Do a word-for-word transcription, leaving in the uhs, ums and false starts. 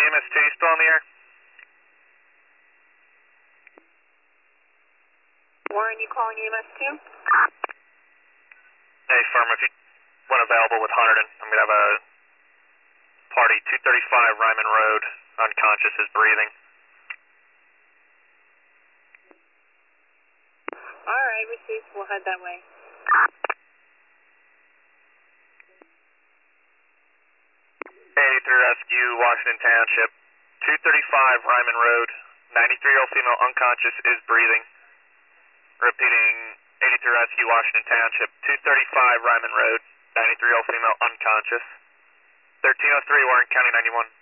E M S two, you still on the air? Warren, you calling E M S two? Hey, firm, if you want available with Hunterdon, I'm going to have a party, two thirty-five Ryman Road, unconscious, is breathing. Alright, received. We'll head that way. eighty-three Rescue, Washington Township, two thirty-five Ryman Road, ninety-three-year-old female unconscious, is breathing. Repeating, eighty-three Rescue, Washington Township, two thirty-five Ryman Road, ninety-three-year-old female unconscious. thirteen oh three, Warren County ninety-one.